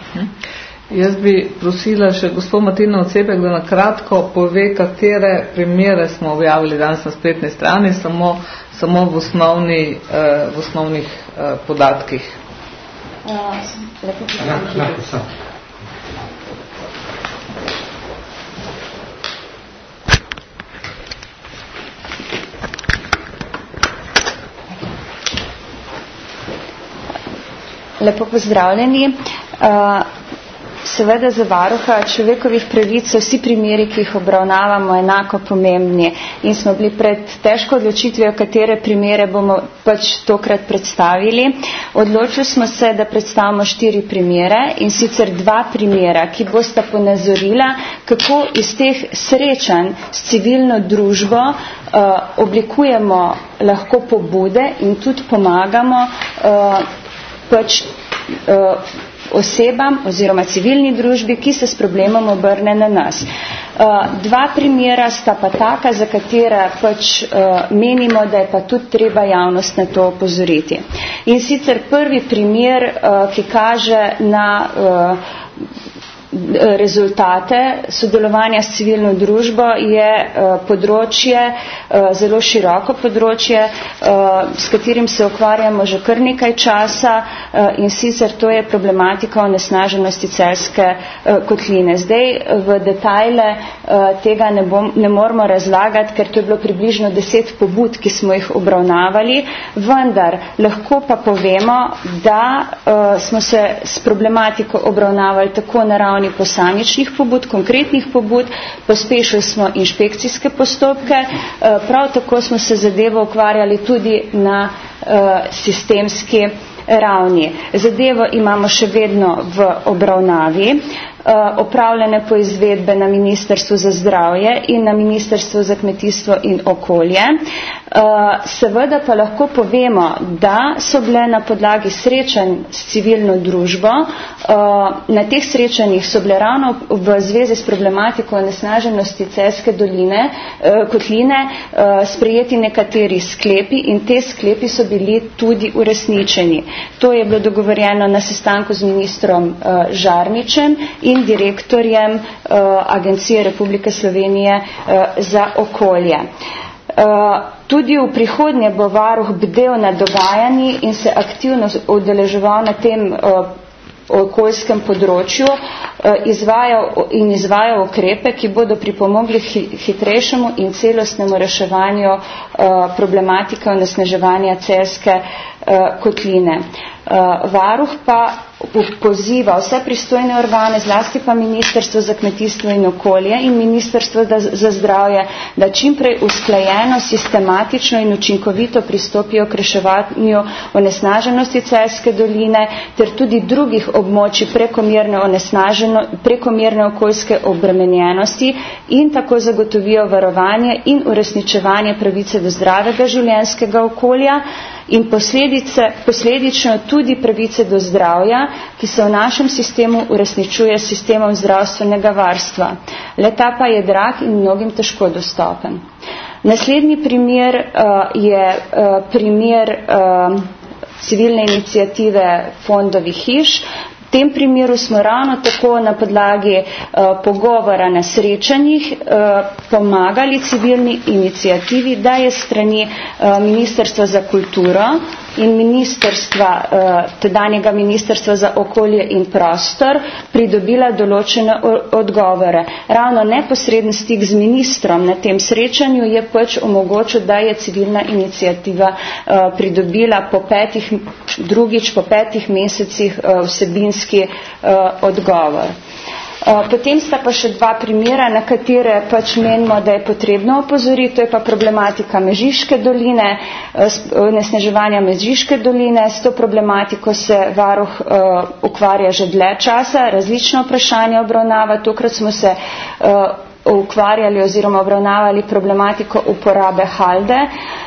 Jaz bi prosila še gospod Martina Ocebek, da na kratko pove, katere primere smo objavili danes na spletni strani, samo v osnovnih podatkih. Lepo pozdravljeni. Seveda za varuha človekovih pravic so vsi primeri, ki jih obravnavamo, enako pomembni in smo bili pred težko odločitvijo, katere primere bomo pač tokrat predstavili. Odločili smo se, da predstavimo 4 primere in sicer 2 primera, ki bosta ponazorila, kako iz teh srečanj s civilno družbo oblikujemo lahko pobude in tudi pomagamo osebam oziroma civilni družbi, ki se s problemom obrne na nas. 2 primera sta pa taka, za katera menimo, da je pa tudi treba javnost na to opozoriti. In sicer prvi primer, ki kaže na rezultate sodelovanja s civilno družbo, je področje, zelo široko področje, s katerim se ukvarjamo že kar nekaj časa, in sicer to je problematika onesnaženosti Celjske kotline. Zdaj v detajle tega ne moramo razlagati, ker to je bilo približno 10 pobud, ki smo jih obravnavali, vendar lahko pa povemo, da smo se s problematiko obravnavali tako na ravni posamičnih pobud, konkretnih pobud, pospešili smo inšpekcijske postopke, prav tako smo se zadevo ukvarjali tudi na sistemski ravni. Zadevo imamo še vedno v obravnavi, opravljene poizvedbe na Ministrstvu za zdravje in na Ministrstvu za kmetijstvo in okolje. Seveda pa lahko povemo, da so bile na podlagi srečanj s civilno družbo, na teh srečanjih so bile ravno v zvezi s problematiko onesnaženosti Celjske kotline sprejeti nekateri sklepi in te sklepi so bili tudi uresničeni. To je bilo dogovorjeno na sestanku z ministrom Žarničem in direktorjem Agencije Republike Slovenije za okolje. Tudi v prihodnje bo varuh bdel nad dogajanji in se aktivno udeleževal na tem okoljskem področju, izvajal ukrepe, ki bodo pripomogli hitrejšemu in celostnemu reševanju problematike onesnaževanja Celjske kotline. Varuh pa poziva vse pristojne organe, zlasti pa Ministrstvo za kmetijstvo in okolje in Ministrstvo za zdravje, da čimprej usklajeno, sistematično in učinkovito pristopijo k reševanju onesnaženosti Celjske doline ter tudi drugih območij prekomerne okoljske obremenjenosti in tako zagotovijo varovanje in uresničevanje pravice do zdravega življenjskega okolja in posledično tudi pravice do zdravja, ki se v našem sistemu uresničuje s sistemom zdravstvenega varstva. Le-ta pa je drag in mnogim težko dostopen. Naslednji primer je primer civilne iniciative Fondovih hiš. V tem primeru smo ravno tako na podlagi pogovora na srečanjih pomagali civilni iniciativi, da je strani Ministrstva za kulturo in tedanjega Ministrstva za okolje in prostor pridobila določene odgovore. Ravno neposreden stik z ministrom na tem srečanju je omogočil, da je civilna iniciativa pridobila drugič po 5 mesecih vsebinski odgovor. Potem sta pa še 2 primera, na katere menimo, da je potrebno opozoriti. To je pa problematika Mežiške doline, onesnaževanja Mežiške doline. S to problematiko se varuh ukvarja že dlje časa, različna vprašanja obravnava. Tokrat smo se ukvarjali oziroma obravnavali problematiko uporabe halde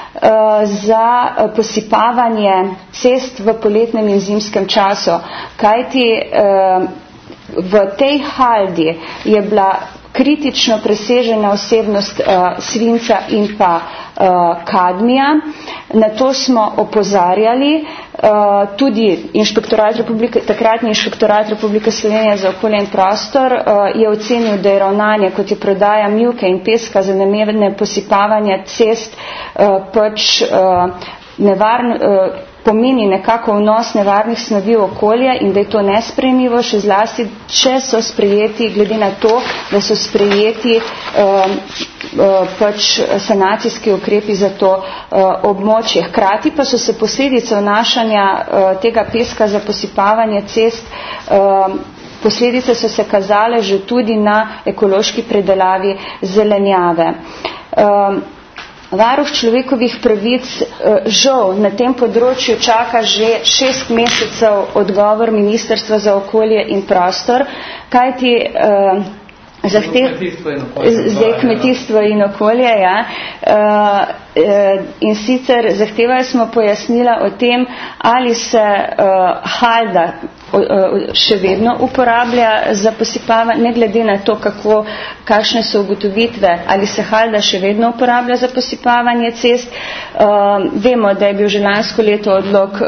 za posipavanje cest v poletnem in zimskem času. Kajti v tej haldi je bila kritično presežena vsebnost svinca in pa kadmija. Na to smo opozarjali, tudi takratni inšpektorat Republike Slovenije za okolje in prostor je ocenil, da je ravnanje, kot je prodaja mivke in peska za namene posipavanja cest, pač nevarno, pomeni nekako vnos nevarnih snovi v okolje in da je to nesprejemljivo, še zlasti, če so sprejeti, glede na to, da so sprejeti pač sanacijski ukrepi za to območje. Hkrati pa so se posledice vnašanja tega peska za posipavanje cest, posledice so se kazale že tudi na ekološki predelavi zelenjave. Varuh človekovih pravic žal na tem področju čaka že 6 mesecev odgovor Ministrstva za okolje in prostor, kajti kmetijstvo in okolje, ja. In sicer zahtevali smo pojasnila o tem, ali se halda še vedno uporablja za posipavanje, ne glede na to, kakšne so ugotovitve, ali se halda še vedno uporablja za posipavanje cest. Vemo, da je bil že lansko leto odlok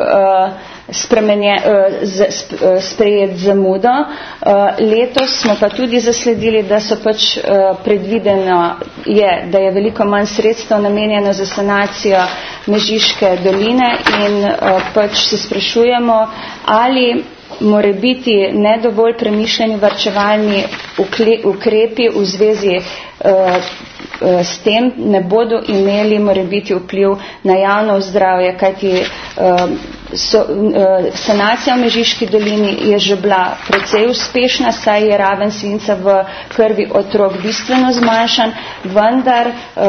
sprejet zamudo. Letos smo pa tudi zasledili, da so pač predvideno da je veliko manj sredstev namenjeno za sanacijo Mežiške doline in pač se sprašujemo, ali more biti nedovolj premišljeni varčevalni ukrepi v zvezi s tem ne bodo imeli morebiti vpliv na javno zdravje, kajti sanacija v Mežiški dolini je že bila precej uspešna, saj je raven svinca v krvi otrok bistveno zmanjšan, vendar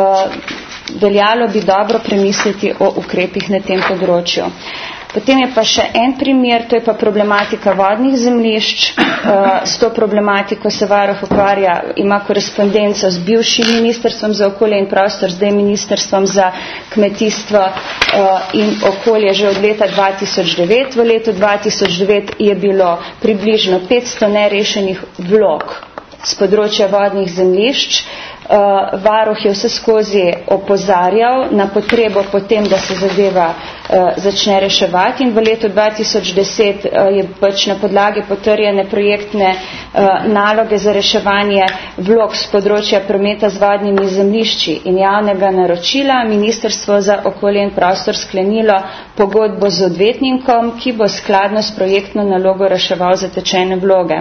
veljalo bi dobro premisliti o ukrepih na tem področju. Potem je pa še en primer, to je pa problematika vodnih zemljišč. S to problematiko se varuh ukvarja, ima korespondenco z bivšim Ministrstvom za okolje in prostor, zdaj Ministrstvom za kmetijstvo in okolje že od leta 2009. V letu 2009 je bilo približno 500 nerešenih vlog z področja vodnih zemljišč. Varuh je vse skozi opozarjal na potrebo potem, da se zadeva začne reševati in v letu 2010 je pač na podlagi potrjene projektne naloge za reševanje vlog z področja prometa z vodnimi zemljišči in javnega naročila Ministrstvo za okolje in prostor sklenilo pogodbo z odvetnikom, ki bo skladno s projektno nalogo reševal zatečene vloge.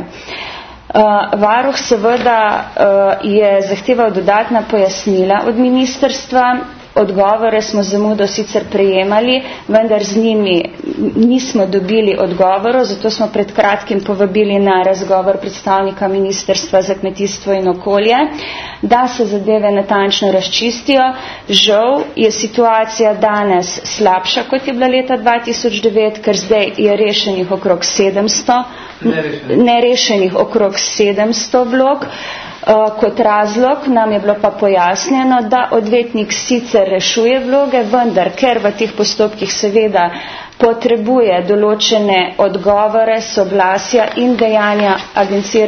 Varuh seveda je zahteval dodatna pojasnila od ministrstva, odgovore smo zamudo sicer prejemali, vendar z njimi nismo dobili odgovorov, zato smo pred kratkim povabili na razgovor predstavnika Ministrstva za kmetijstvo in okolje, da se zadeve natančno razčistijo. Žal je situacija danes slabša, kot je bila leta 2009, ker zdaj je rešenih okrog 700, nerešenih okrog 700 vlog. Kot razlog nam je bilo pa pojasnjeno, da odvetnik sicer rešuje vloge, vendar ker v teh postopkih seveda potrebuje določene odgovore, soglasja in dejanja Agencije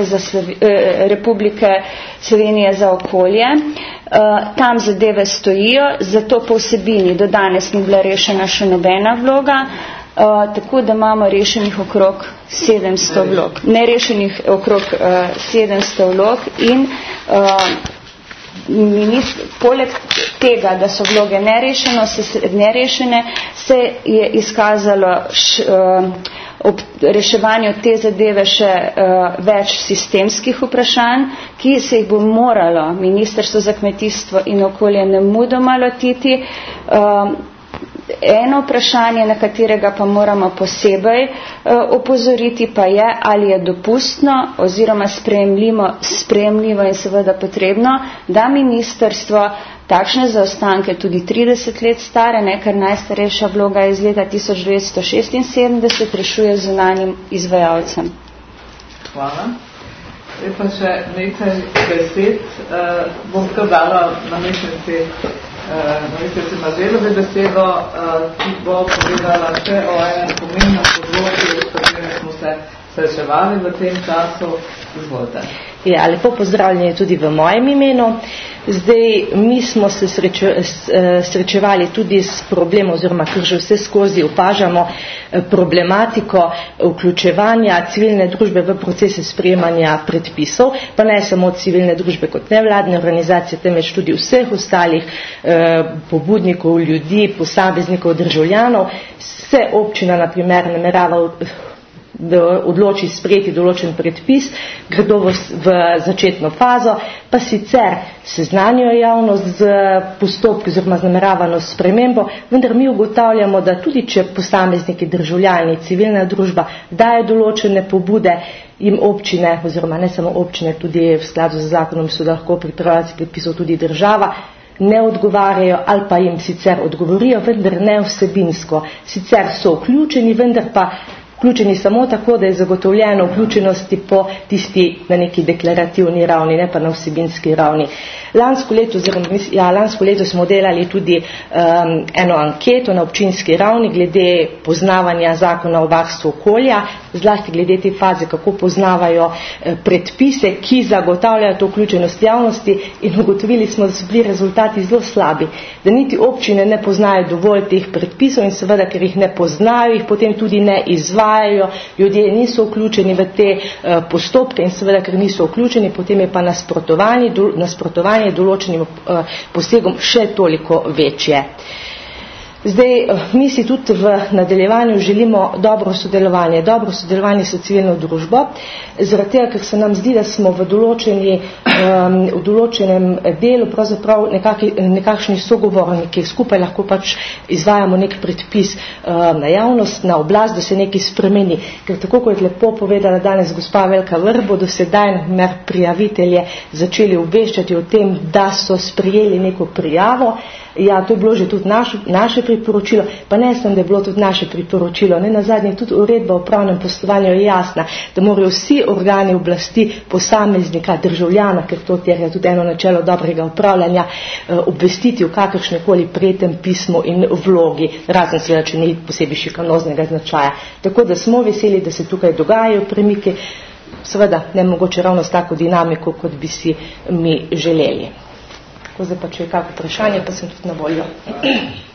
Republike Slovenije za okolje. Tam zadeve stojijo, zato po vsebini do danes ni bila rešena še nobena vloga, tako da imamo rešenih okrog 700 vlog. Nerešenih okrog 700 vlog in poleg tega, da so vloge nerešene, se je izkazalo ob reševanju te zadeve še več sistemskih vprašanj, ki se jih bo moralo Ministrstvo za kmetijstvo in okolje nemudoma lotiti. Eno vprašanje, na katerega pa moramo posebej opozoriti, pa je, ali je dopustno oziroma sprejemljivo in seveda potrebno, da ministrstvo takšne zaostanke, tudi 30 let stare, ker najstarejša vloga je iz leta 1976, rešuje z zunanjim izvajalcem. Hvala. Je pa še nekaj besed, bom kar dala namestnici Mazejlovi besedo, ki bo povedala še o enem pomembnem področju, s katerim smo se srečevali v tem času. Izvolite. Ja, lepo pozdravljeni tudi v mojem imenu. Zdaj, mi smo se srečevali tudi s problemom, oziroma kar že vse skozi opažamo, problematiko vključevanja civilne družbe v procese sprejemanja predpisov, pa ne samo civilne družbe kot nevladne organizacije, temveč tudi vseh ostalih pobudnikov, ljudi, posameznikov, državljanov. Se občina, na primer, namerava odloči sprejeti določen predpis, gredo v začetno fazo, pa sicer seznanijo javnost z postopki oziroma z nameravano spremembo, vendar mi ugotavljamo, da tudi če posamezniki, državljani, civilna družba dajo določene pobude, jim občine, oziroma ne samo občine, tudi v skladu z zakonom so lahko pripravljalci predpisov tudi država, ne odgovarjajo ali pa jim sicer odgovorijo, vendar ne vsebinsko. Sicer so vključeni, vendar pa vključeni samo tako, da je zagotovljeno vključenosti po tisti na neki deklarativni ravni, ne pa na vsebinski ravni. Lansko leto smo delali tudi eno anketo na občinski ravni glede poznavanja zakona o varstvu okolja, zlasti glede te faze, kako poznavajo predpise, ki zagotavljajo to vključenost javnosti, in ugotovili smo, da so bili rezultati zelo slabi, da niti občine ne poznajo dovolj teh predpisov in seveda, ker jih ne poznajo, jih potem tudi ne izvajajo, ljudje niso vključeni v te postopke in seveda, ker niso vključeni, potem je pa nasprotovanje določenim posegom še toliko večje. Zdaj, mi si tudi v nadaljevanju želimo dobro sodelovanje s civilno družbo, zaradi tega, ker se nam zdi, da smo v določenem delu pravzaprav nekakšni sogovorniki, skupaj lahko pač izvajamo nek predpis na javnost, na oblast, da se nekaj spremeni. Ker tako, kot je lepo povedala danes gospa Velka Vrh, bodo sedaj prijavitelje začeli obveščati o tem, da so sprejeli neko prijavo. Ja, to je bilo že tudi naše priporočilo, pa ne sem, da je bilo tudi naše priporočilo. Ne nazadnje, tudi uredba o pravnem poslovanju je jasna, da morajo vsi organi oblasti, posameznika, državljana, ker to terja tudi eno načelo dobrega upravljanja, obvestiti o kakršnekoli prejetem pismu in vlogi, razen seveda, če ni posebej šikanoznega značaja. Tako da smo veseli, da se tukaj dogajajo premike, seveda ne mogoče ravno s tako dinamiko, kot bi si mi želeli. Zdaj pa, če je kako vprašanje, pa sem tudi na voljo.